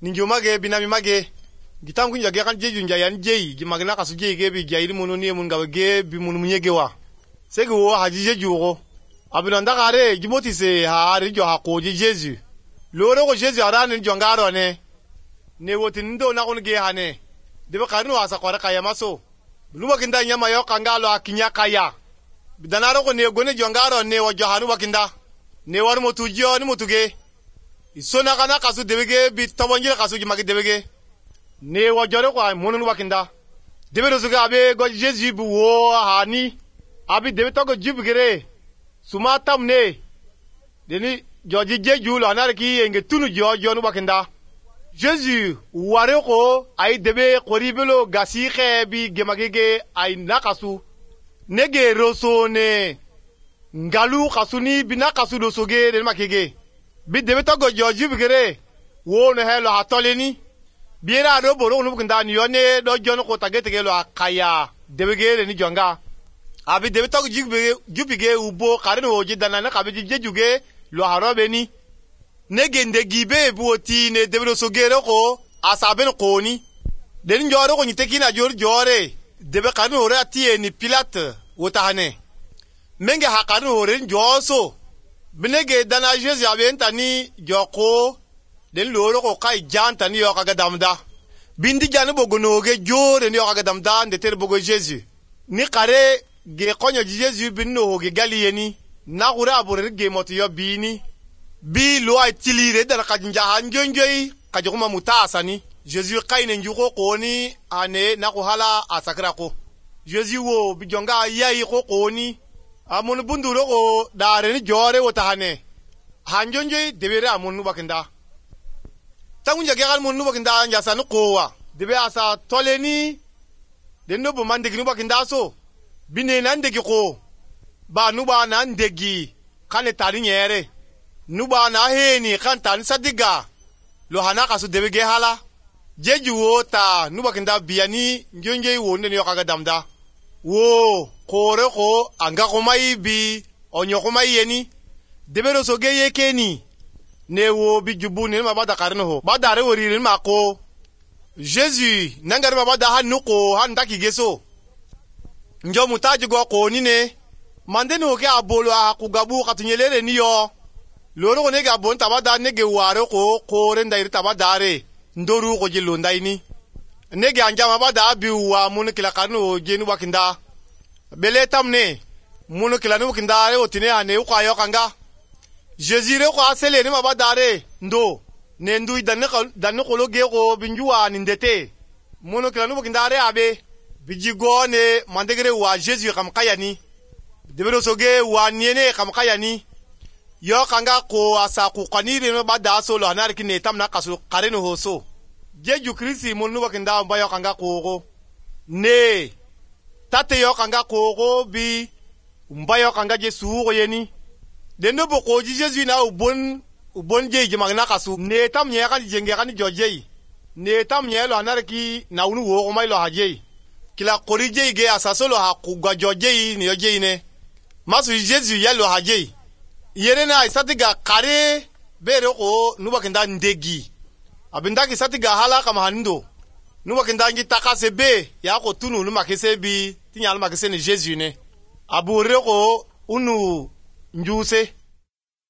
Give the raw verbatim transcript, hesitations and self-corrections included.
ninjo mage binami mage gitam kunja ge kan jeju nja yan jeyi gi magna kasu jeyi ge bi jayri munu ni mun gawe ge bi munu munyege wa sege wo haji jeju go abino ndakare gimoti se ha ari jo ha ko ji jeju loro ko jeju arane jo ngaro ne ne woti ndo na kun ge hane debe karno asa kwara kaya maso luwa kinda nyama yo kangalo akinya kaya bidanaro ko ne gone jo ngaro ne wo jo hanu wakinda ne war motu jo ni motuge isona kana kasu debege bi tabonjira kasu gi magi debege ne wo jore ko monunu wakinda debe rozuga abe go jesu bu wo hani abi debe to go jibgere suma tamne deni joji jeju lo anarki enge tunu jo jo nu wakinda jesu ware ko ay debe qoribelo gasi xe bi gemagege ay nakasu nege rosone ngalu kasuni bina kasu do soge den makege bi debe to go joji bigere wo no helo hatoleni biera do boro no bukunda ni yone do jono ko tagete gelo akaya debe gere ni jonga abi debe to jibige jubige ubo kare no oji dana na kabe jejuge lo harobe ni nege ndegibe buoti ne debe do sogere ko asaben ko ni den joro ko nyitekina jor jore debe kanu ore atie ni pilate wotahane menge hakanu ore njoso binege dana jesu abenta ni joko den loro ko kai janta ni yo kaga damda bindi jani bogonoge jore ni yo kaga damda ndeter bogo jesu ni kare ge konyo jesu binno ge galiyeni na gura abore ge moti yo bini bi lo ay tilire dana kajinja hanjonjoi kajuma mutasani jesu kaine njuko ko ni ane na ko hala asakra ko jesu wo bijonga yayi ko ko ni amun bunduro ko dare ni jore wotahane hanjonjoi debere amun wakinda tangunja gegal mun nuba kinda anja sanu kowa debe asa toleni den no bo mandegi nuba kinda so bine nan degi ko ba nuba nan degi kane tari nyere nuba na heni kan tan sadiga lo hanaka su debe ge hala jeju wota nuba kinda biani njonje wo ne yo kaga damda wo kore ko anga ko mai bi onyo ko mai yeni debe ro so ge yekeni ne wo bi jubu ne ma bada karno ho badare wori ne ma ko jesu nangar ma bada hanu ko han taki geso njo mutaji go ko ni ne mande no ke abolo a ku gabu katunyelere ni yo loro ne ga bon tabada ne ge ware ko ko re ndai tabadare ndoru ko jilo ndai ni ne ge anja ma bada bi wa mun kila karno jenu wakinda bele tamne mun kila no wakinda o tine ane ko ayo kanga Jezire ko asele ni mabadare ndo ne ndu danne danne ko loge ko binjuwa ni ndete mono kila no kindare abe bijigo ne mandegere wa Jesu kam kayani debero soge wa niene kam kayani yo kanga ko asa ku kanire no bada solo anar ki ne tamna kasu kareno hoso Jeju Kristi mono wakinda mbayo kanga ko ne tate yo kanga ko bi mbayo kanga Jesu ko yeni dendo boko ji jesu na ubon ubon jeji magna kasu ne tam nye kan jenge kan jojeyi ne tam nye lo anarki na unu wo ko mai lo hajeyi kila kori jeyi ge asaso lo ha ku gwa jojeyi ni jojeyi ne masu jesu ya lo hajeyi yere na isatiga kare bere ko nuba kinda ndegi abinda ki satiga hala kama hando nuba kinda ngi takase be ya ko tunu numa kese bi tinyal makese ni jesu ne abure ko unu njuse